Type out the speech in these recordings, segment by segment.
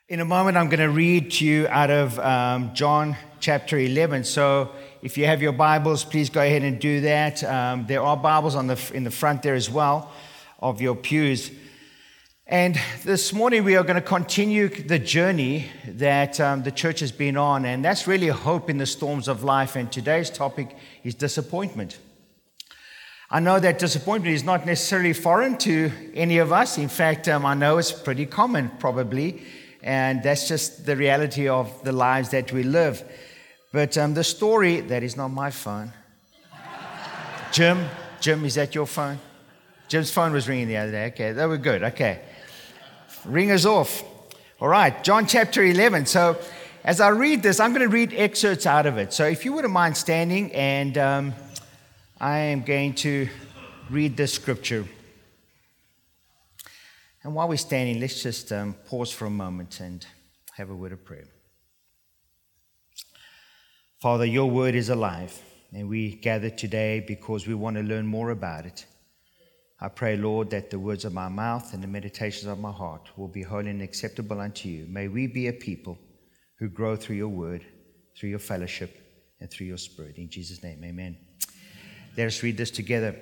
In a moment, I'm going to read to you out of John chapter 11. So if you have your Bibles, please go ahead and do that. There are Bibles in the front there as well of your pews. And this morning, we are going to continue the journey that the church has been on. And that's really hope in the storms of life. And today's topic is disappointment. I know that disappointment is not necessarily foreign to any of us. In fact, I know it's pretty common, probably. And that's just the reality of the lives that we live. But the story, that is not my phone. Jim, is that your phone? Jim's phone was ringing the other day. Okay, that was good. Okay. Ringers off. All right, John chapter 11. So as I read this, I'm going to read excerpts out of it. So if you wouldn't mind standing, and I am going to read this scripture. And while we're standing, let's just pause for a moment and have a word of prayer. Father, your word is alive, and we gather today because we want to learn more about it. I pray, Lord, that the words of my mouth and the meditations of my heart will be holy and acceptable unto you. May we be a people who grow through your word, through your fellowship, and through your spirit. In Jesus' name, amen. Let us read this together.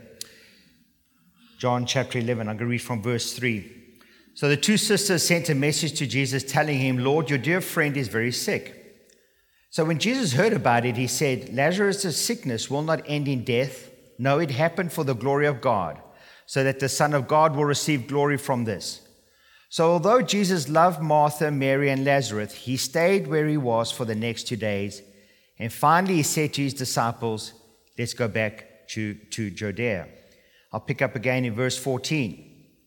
John chapter 11, I'm going to read from verse 3. So the two sisters sent a message to Jesus telling him, Lord, your dear friend is very sick. So when Jesus heard about it, he said, Lazarus' sickness will not end in death. No, it happened for the glory of God, so that the Son of God will receive glory from this. So although Jesus loved Martha, Mary, and Lazarus, he stayed where he was for the next 2 days. And finally he said to his disciples, let's go back to Judea. I'll pick up again in verse 14.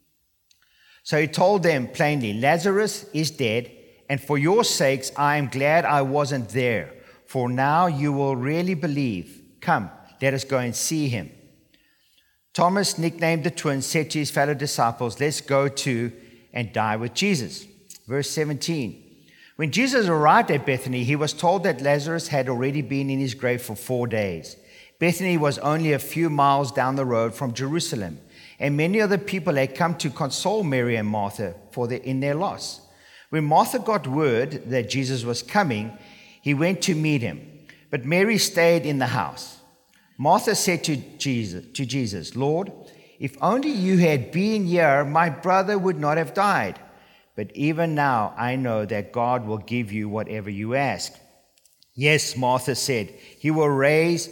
So he told them plainly, Lazarus is dead, and for your sakes I am glad I wasn't there, for now you will really believe. Come, let us go and see him. Thomas, nicknamed the twin, said to his fellow disciples, let's go to and die with Jesus. Verse 17. When Jesus arrived at Bethany, he was told that Lazarus had already been in his grave for 4 days. Bethany was only a few miles down the road from Jerusalem, and many other people had come to console Mary and Martha in their loss. When Martha got word that Jesus was coming, he went to meet him, but Mary stayed in the house. Martha said to Jesus, Lord, if only you had been here, my brother would not have died. But even now I know that God will give you whatever you ask. Yes, Martha said, he will rise.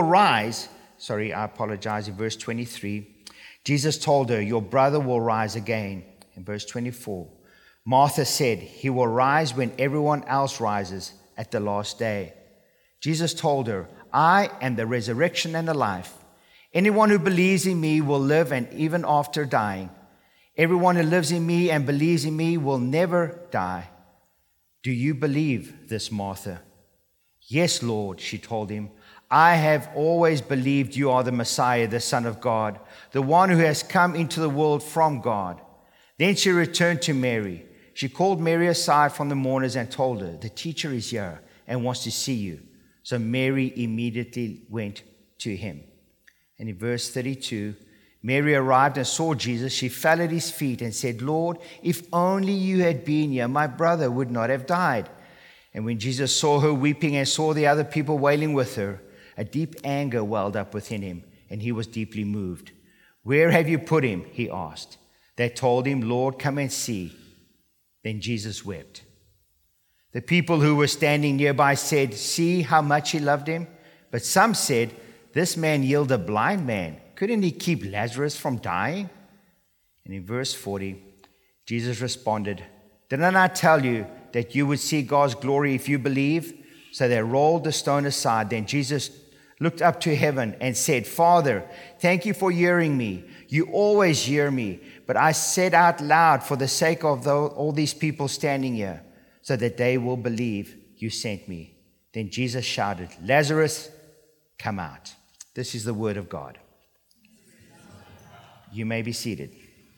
In verse 23. Jesus told her, your brother will rise again. In verse 24. Martha said, he will rise when everyone else rises at the last day. Jesus told her, I am the resurrection and the life. Anyone who believes in me will live, and even after dying. Everyone who lives in me and believes in me will never die. Do you believe this, Martha? Yes, Lord, she told him. I have always believed you are the Messiah, the Son of God, the one who has come into the world from God. Then she returned to Mary. She called Mary aside from the mourners and told her, the teacher is here and wants to see you. So Mary immediately went to him. And in verse 32, Mary arrived and saw Jesus. She fell at his feet and said, Lord, if only you had been here, my brother would not have died. And when Jesus saw her weeping and saw the other people wailing with her, a deep anger welled up within him, and he was deeply moved. Where have you put him? He asked. They told him, Lord, come and see. Then Jesus wept. The people who were standing nearby said, see how much he loved him? But some said, this man healed a blind man. Couldn't he keep Lazarus from dying? And in verse 40, Jesus responded, didn't I tell you that you would see God's glory if you believe? So they rolled the stone aside. Then Jesus looked up to heaven and said, Father, thank you for hearing me. You always hear me. But I said out loud for the sake of all these people standing here, so that they will believe you sent me. Then Jesus shouted, Lazarus, come out. This is the word of God. You may be seated.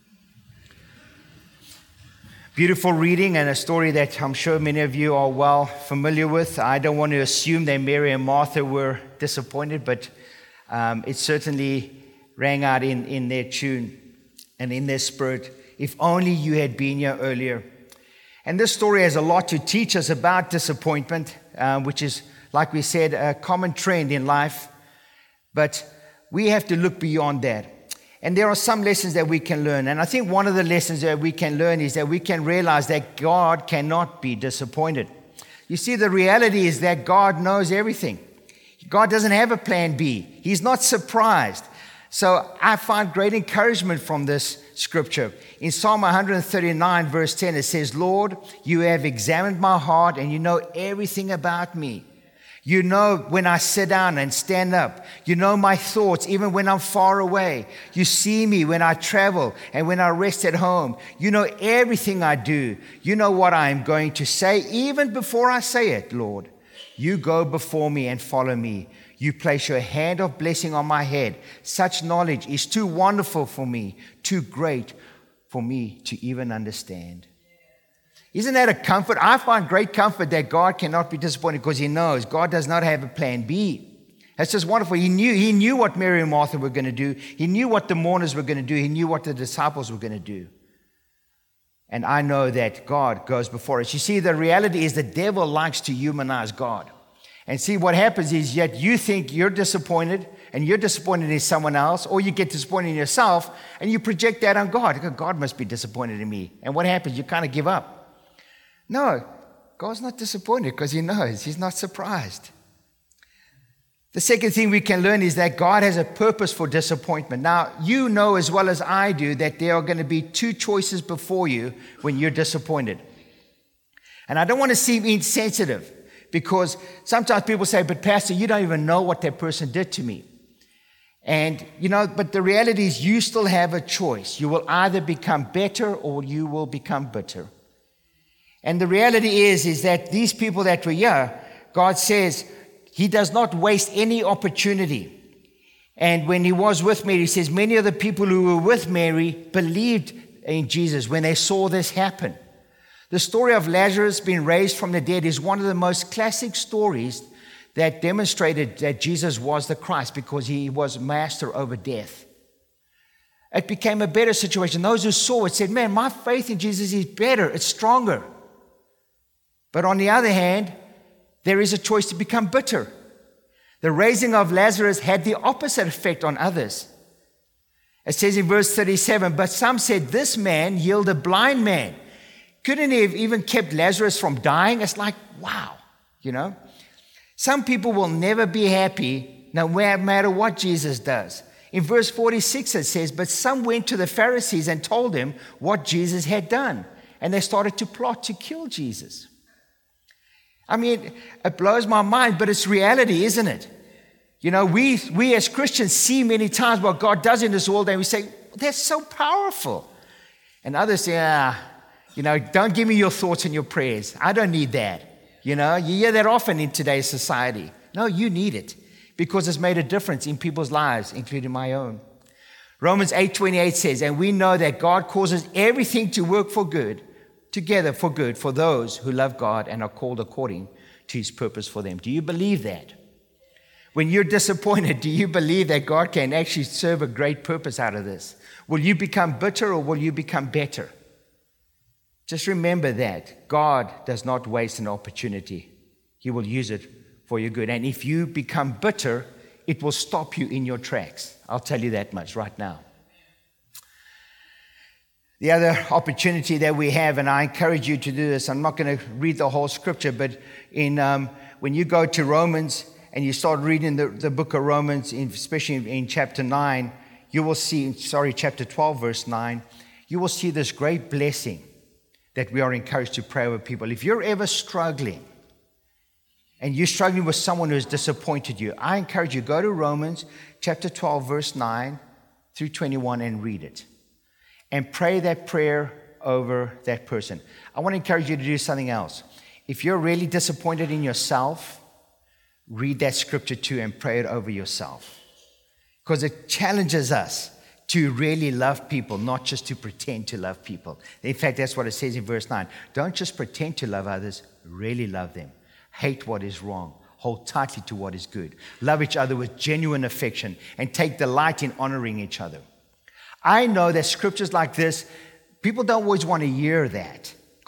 Beautiful reading and a story that I'm sure many of you are well familiar with. I don't want to assume that Mary and Martha were disappointed, but it certainly rang out in their tune and in their spirit. If only you had been here earlier. And this story has a lot to teach us about disappointment, which is, like we said, a common trend in life. But we have to look beyond that. And there are some lessons that we can learn. And I think one of the lessons that we can learn is that we can realize that God cannot be disappointed. You see, the reality is that God knows everything. God doesn't have a plan B. He's not surprised. So I find great encouragement from this scripture. In Psalm 139, verse 10, it says, Lord, you have examined my heart and you know everything about me. You know when I sit down and stand up. You know my thoughts even when I'm far away. You see me when I travel and when I rest at home. You know everything I do. You know what I am going to say even before I say it, Lord. You go before me and follow me. You place your hand of blessing on my head. Such knowledge is too wonderful for me, too great for me to even understand. Isn't that a comfort? I find great comfort that God cannot be disappointed because He knows God does not have a plan B. That's just wonderful. He knew what Mary and Martha were going to do. He knew what the mourners were going to do. He knew what the disciples were going to do. And I know that God goes before us. You see, the reality is the devil likes to humanize God. And see, what happens is yet you think you're disappointed and you're disappointed in someone else, or you get disappointed in yourself and you project that on God. God must be disappointed in me. And what happens? You kind of give up. No, God's not disappointed because He knows. He's not surprised. The second thing we can learn is that God has a purpose for disappointment. Now, you know as well as I do that there are going to be two choices before you when you're disappointed. And I don't want to seem insensitive because sometimes people say, but Pastor, you don't even know what that person did to me. And, but the reality is you still have a choice. You will either become better or you will become bitter. And the reality is that these people that were here, God says He does not waste any opportunity. And when He was with Mary, He says many of the people who were with Mary believed in Jesus when they saw this happen. The story of Lazarus being raised from the dead is one of the most classic stories that demonstrated that Jesus was the Christ because He was master over death. It became a better situation. Those who saw it said, man, my faith in Jesus is better. It's stronger. But on the other hand, there is a choice to become bitter. The raising of Lazarus had the opposite effect on others. It says in verse 37, but some said, this man healed a blind man. Couldn't he have even kept Lazarus from dying? It's like, wow, Some people will never be happy no matter what Jesus does. In verse 46 it says, but some went to the Pharisees and told them what Jesus had done. And they started to plot to kill Jesus. I mean, it blows my mind, but it's reality, isn't it? We as Christians see many times what God does in this world, and we say, that's so powerful. And others say, don't give me your thoughts and your prayers. I don't need that. You hear that often in today's society. No, you need it because it's made a difference in people's lives, including my own. Romans 8:28 says, and we know that God causes everything to work for good, together for good, for those who love God and are called according to His purpose for them. Do you believe that? When you're disappointed, do you believe that God can actually serve a great purpose out of this? Will you become bitter or will you become better? Just remember that God does not waste an opportunity. He will use it for your good. And if you become bitter, it will stop you in your tracks. I'll tell you that much right now. The other opportunity that we have, and I encourage you to do this, I'm not going to read the whole scripture, but when you go to Romans and you start reading the book of Romans, especially in chapter 9, you will see, chapter 12, verse 9, you will see this great blessing that we are encouraged to pray over people. If you're ever struggling, and you're struggling with someone who has disappointed you, I encourage you, go to Romans chapter 12, verse 9 through 21 and read it. And pray that prayer over that person. I want to encourage you to do something else. If you're really disappointed in yourself, read that scripture too and pray it over yourself. Because it challenges us to really love people, not just to pretend to love people. In fact, that's what it says in verse 9. Don't just pretend to love others, really love them. Hate what is wrong. Hold tightly to what is good. Love each other with genuine affection and take delight in honoring each other. I know that scriptures like this, people don't always want to hear that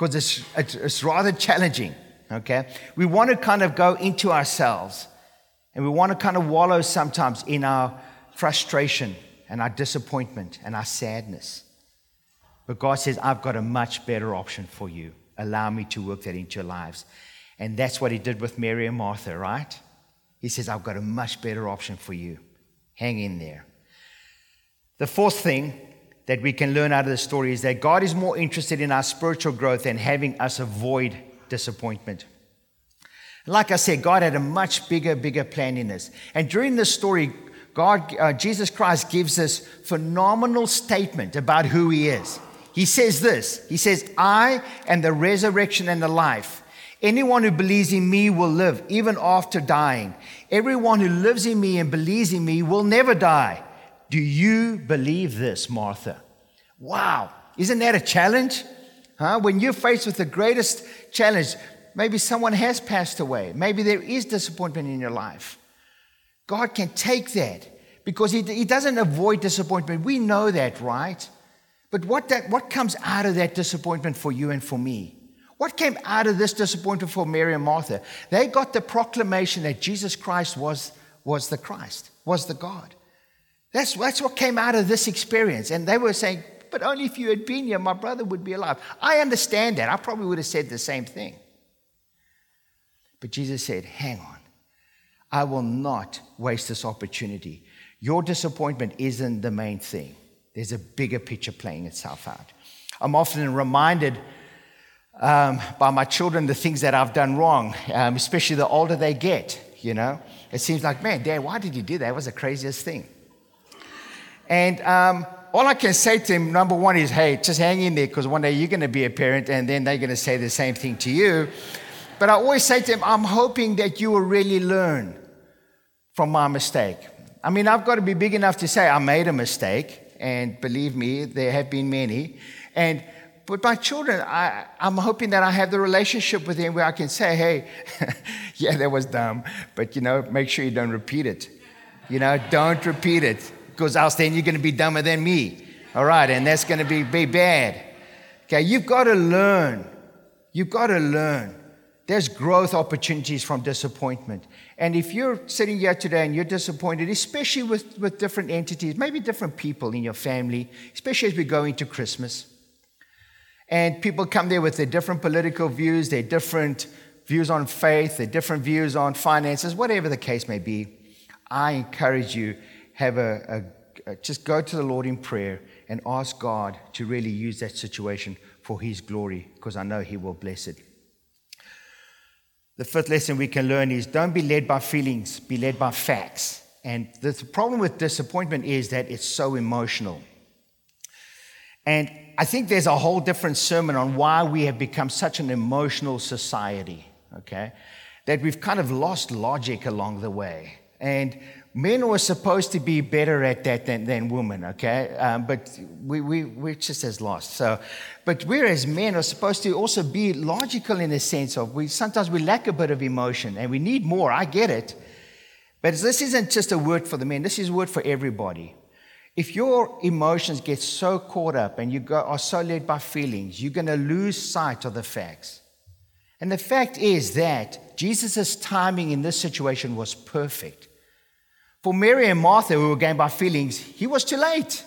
because it's rather challenging, okay? We want to kind of go into ourselves, and we want to kind of wallow sometimes in our frustration and our disappointment and our sadness. But God says, I've got a much better option for you. Allow me to work that into your lives. And that's what he did with Mary and Martha, right? He says, I've got a much better option for you. Hang in there. The fourth thing that we can learn out of the story is that God is more interested in our spiritual growth than having us avoid disappointment. Like I said, God had a much bigger plan in this. And during this story, Jesus Christ gives this phenomenal statement about who he is. He says this. He says, I am the resurrection and the life. Anyone who believes in me will live, even after dying. Everyone who lives in me and believes in me will never die. Do you believe this, Martha? Wow. Isn't that a challenge? When you're faced with the greatest challenge, maybe someone has passed away. Maybe there is disappointment in your life. God can take that because he doesn't avoid disappointment. We know that, right? But what comes out of that disappointment for you and for me? What came out of this disappointment for Mary and Martha? They got the proclamation that Jesus Christ was the Christ, was the God. That's what came out of this experience. And they were saying, but only if you had been here, my brother would be alive. I understand that. I probably would have said the same thing. But Jesus said, hang on. I will not waste this opportunity. Your disappointment isn't the main thing. There's a bigger picture playing itself out. I'm often reminded by my children the things that I've done wrong, especially the older they get, you know. It seems like, man, Dad, why did you do that? It was the craziest thing. And all I can say to him, number one, is, hey, just hang in there because one day you're going to be a parent and then they're going to say the same thing to you. But I always say to him, I'm hoping that you will really learn from my mistake. I mean, I've got to be big enough to say I made a mistake. And believe me, there have been many. But my children, I'm hoping that I have the relationship with them where I can say, hey, yeah, that was dumb. But, make sure you don't repeat it. Don't repeat it. Because else then you're going to be dumber than me. All right, and that's going to be bad. Okay, you've got to learn. You've got to learn. There's growth opportunities from disappointment. And if you're sitting here today and you're disappointed, especially with different entities, maybe different people in your family, especially as we go into Christmas, and people come there with their different political views, their different views on faith, their different views on finances, whatever the case may be, I encourage you, just go to the Lord in prayer and ask God to really use that situation for His glory, because I know He will bless it. The fifth lesson we can learn is don't be led by feelings, be led by facts. And the problem with disappointment is that it's so emotional. And I think there's a whole different sermon on why we have become such an emotional society, okay? That we've kind of lost logic along the way. And men were supposed to be better at that than women, okay? But we're just as lost. But we as men are supposed to also be logical in the sense of sometimes we lack a bit of emotion and we need more. I get it. But this isn't just a word for the men. This is a word for everybody. If your emotions get so caught up and you are so led by feelings, you're going to lose sight of the facts. And the fact is that Jesus' timing in this situation was perfect. For Mary and Martha, who were going by feelings, he was too late.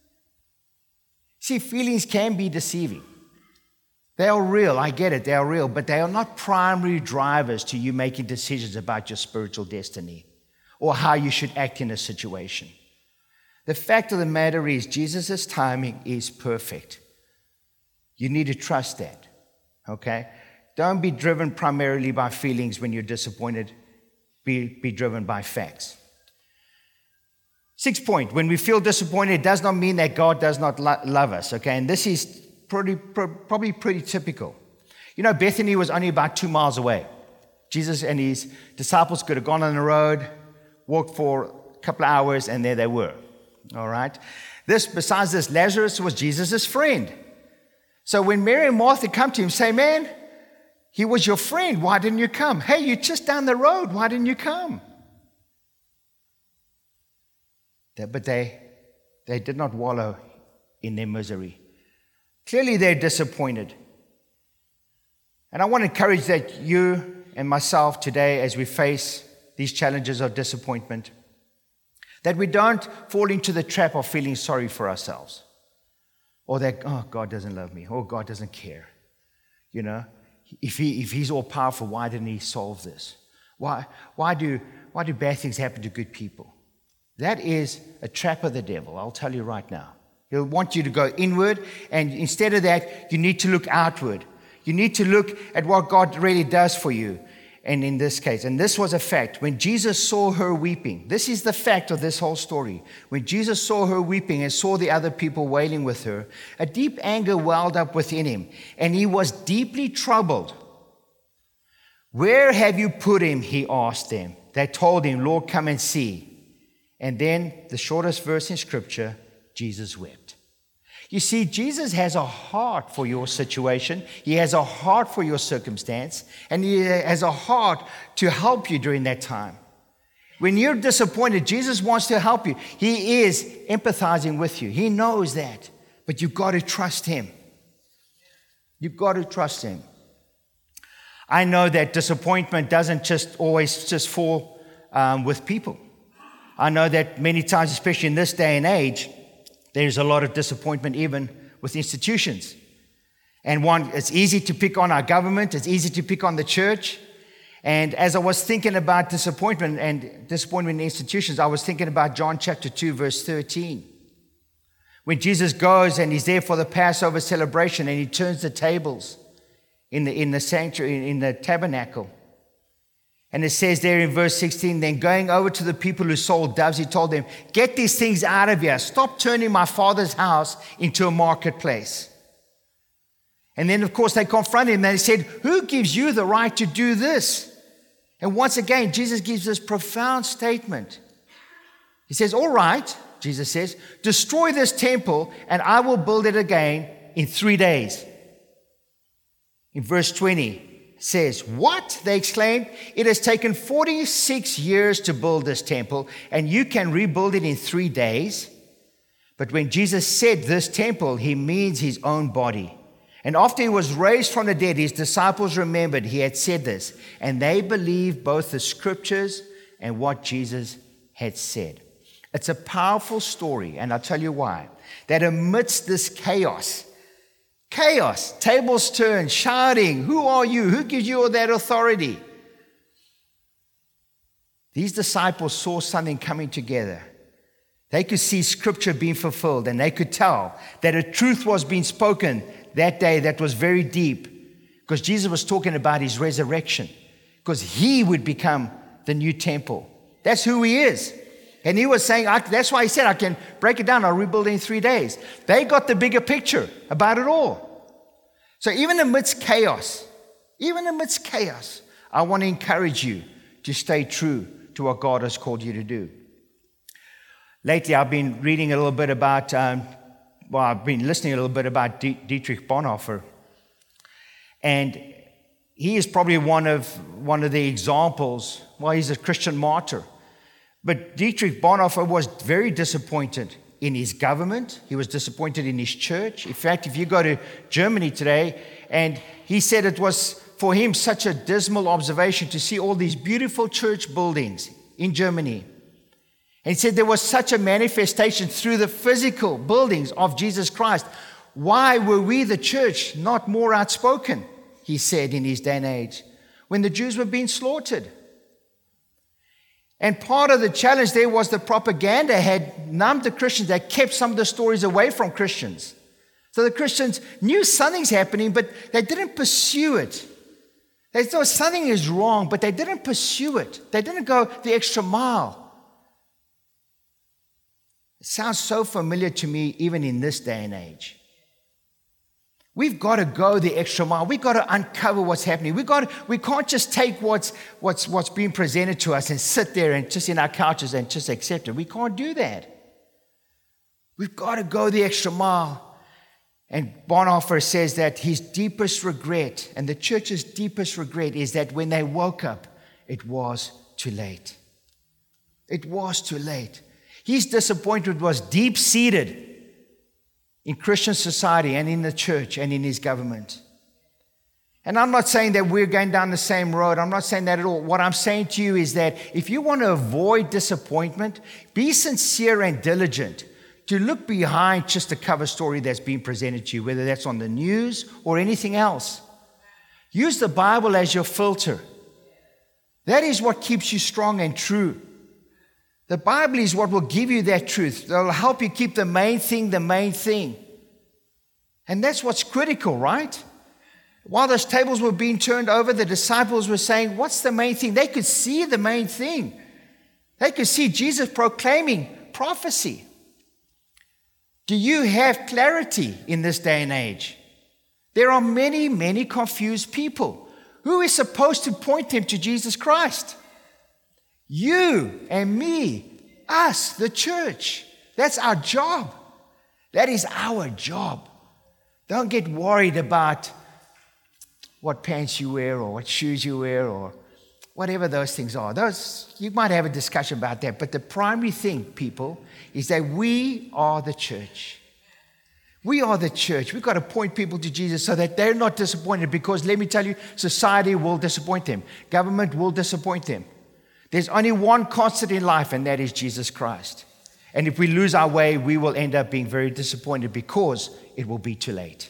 See, feelings can be deceiving. They are real, I get it, they are real, but they are not primary drivers to you making decisions about your spiritual destiny or how you should act in a situation. The fact of the matter is, Jesus' timing is perfect. You need to trust that, okay? Don't be driven primarily by feelings when you're disappointed. Be driven by facts. Sixth point, when we feel disappointed, it does not mean that God does not love us, okay? And this is probably pretty typical. Bethany was only about 2 miles away. Jesus and his disciples could have gone on the road, walked for a couple of hours, and there they were, all right? Besides this, Lazarus was Jesus' friend. So when Mary and Martha come to him, say, man, he was your friend. Why didn't you come? Hey, you're just down the road. Why didn't you come? But they did not wallow in their misery. Clearly, they're disappointed. And I want to encourage that you and myself today, as we face these challenges of disappointment, that we don't fall into the trap of feeling sorry for ourselves. Or that, oh, God doesn't love me. Oh, God doesn't care. You know, if he's all powerful, why didn't he solve this? Why do bad things happen to good people? That is a trap of the devil, I'll tell you right now. He'll want you to go inward, and instead of that, you need to look outward. You need to look at what God really does for you. And in this case, and this was a fact, when Jesus saw her weeping, this is the fact of this whole story. When Jesus saw her weeping and saw the other people wailing with her, a deep anger welled up within him, and he was deeply troubled. Where have you put him? He asked them. They told him, Lord, come and see. And then the shortest verse in Scripture, Jesus wept. You see, Jesus has a heart for your situation. He has a heart for your circumstance. And he has a heart to help you during that time. When you're disappointed, Jesus wants to help you. He is empathizing with you. He knows that. But you've got to trust him. You've got to trust him. I know that disappointment doesn't always fall with people. I know that many times, especially in this day and age, there's a lot of disappointment even with institutions. And it's easy to pick on our government. It's easy to pick on the church. And as I was thinking about disappointment in institutions, I was thinking about John chapter 2, verse 13. When Jesus goes and he's there for the Passover celebration and he turns the tables in the sanctuary, in the tabernacle. And it says there in verse 16, then going over to the people who sold doves, he told them, get these things out of here. Stop turning my Father's house into a marketplace. And then, of course, they confronted him and they said, who gives you the right to do this? And once again, Jesus gives this profound statement. He says, all right, Jesus says, destroy this temple and I will build it again in 3 days. In verse 20, says, what? They exclaimed, it has taken 46 years to build this temple, and you can rebuild it in 3 days. But when Jesus said this temple, he means his own body. And after he was raised from the dead, his disciples remembered he had said this, and they believed both the scriptures and what Jesus had said. It's a powerful story, and I'll tell you why. That amidst this chaos, tables turn, shouting, who are you? Who gives you all that authority? These disciples saw something coming together. They could see scripture being fulfilled, and they could tell that a truth was being spoken that day that was very deep, because Jesus was talking about his resurrection, because he would become the new temple. That's who he is. And he was saying, that's why he said, I can break it down, I'll rebuild it in 3 days. They got the bigger picture about it all. So even amidst chaos, I want to encourage you to stay true to what God has called you to do. Lately, I've been reading a little bit about, I've been listening a little bit about Dietrich Bonhoeffer. And he is probably one of the examples. Well, he's a Christian martyr. But Dietrich Bonhoeffer was very disappointed in his government. He was disappointed in his church. In fact, if you go to Germany today, and he said it was for him such a dismal observation to see all these beautiful church buildings in Germany. And he said there was such a manifestation through the physical buildings of Jesus Christ. Why were we, the church, not more outspoken, he said, in his day and age, when the Jews were being slaughtered? And part of the challenge there was the propaganda had numbed the Christians. They kept some of the stories away from Christians. So the Christians knew something's happening, but they didn't pursue it. They thought something is wrong, but they didn't pursue it. They didn't go the extra mile. It sounds so familiar to me even in this day and age. We've got to go the extra mile. We've got to uncover what's happening. We can't just take what's being presented to us and sit there and just in our couches and just accept it. We can't do that. We've got to go the extra mile. And Bonhoeffer says that his deepest regret, and the church's deepest regret, is that when they woke up, it was too late. It was too late. His disappointment was deep-seated in Christian society and in the church and in his government. And I'm not saying that we're going down the same road. I'm not saying that at all. What I'm saying to you is that if you want to avoid disappointment, be sincere and diligent to look behind just a cover story that's being presented to you, whether that's on the news or anything else. Use the Bible as your filter. That is what keeps you strong and true. The Bible is what will give you that truth. It will help you keep the main thing the main thing. And that's what's critical, right? While those tables were being turned over, the disciples were saying, what's the main thing? They could see the main thing. They could see Jesus proclaiming prophecy. Do you have clarity in this day and age? There are many, many confused people. Who is supposed to point them to Jesus Christ? You and me, us, the church. That's our job. That is our job. Don't get worried about what pants you wear or what shoes you wear or whatever those things are. You might have a discussion about that, but the primary thing, people, is that we are the church. We are the church. We've got to point people to Jesus so that they're not disappointed, because let me tell you, society will disappoint them. Government will disappoint them. There's only one constant in life, and that is Jesus Christ. And if we lose our way, we will end up being very disappointed because it will be too late.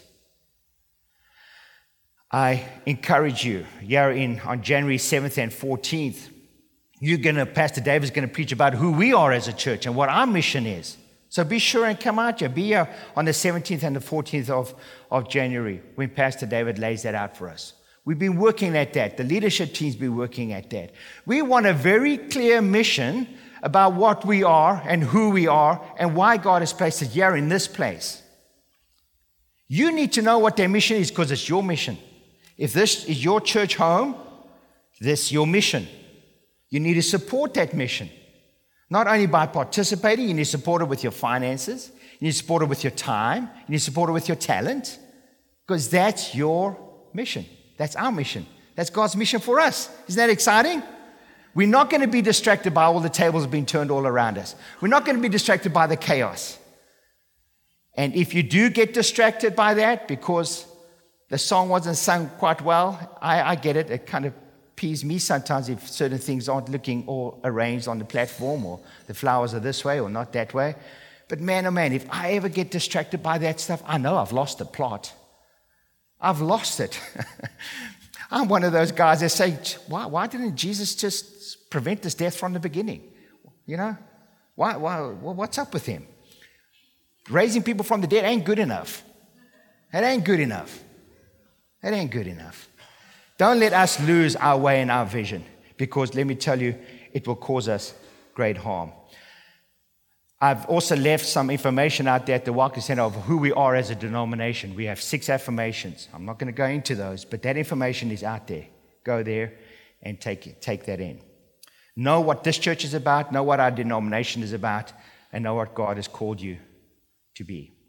I encourage you, on January 7th and 14th, Pastor David's going to preach about who we are as a church and what our mission is. So be sure and come out here. Be here on the 17th and the 14th of January when Pastor David lays that out for us. We've been working at that. The leadership team's been working at that. We want a very clear mission about what we are and who we are and why God has placed us here in this place. You need to know what their mission is, because it's your mission. If this is your church home, this is your mission. You need to support that mission. Not only by participating, you need to support it with your finances, you need to support it with your time, you need to support it with your talent, because that's your mission. That's our mission. That's God's mission for us. Isn't that exciting? We're not going to be distracted by all the tables being turned all around us. We're not going to be distracted by the chaos. And if you do get distracted by that because the song wasn't sung quite well, I get it. It kind of peeves me sometimes if certain things aren't looking all arranged on the platform, or the flowers are this way or not that way. But man, oh man, if I ever get distracted by that stuff, I know I've lost the plot. I've lost it. I'm one of those guys that say, why didn't Jesus just prevent this death from the beginning? You know? What's up with him? Raising people from the dead ain't good enough. It ain't good enough. It ain't good enough. Don't let us lose our way and our vision, because let me tell you, it will cause us great harm. I've also left some information out there at the Welcome Center of who we are as a denomination. We have 6 affirmations. I'm not going to go into those, but that information is out there. Go there and take that in. Know what this church is about, know what our denomination is about, and know what God has called you to be.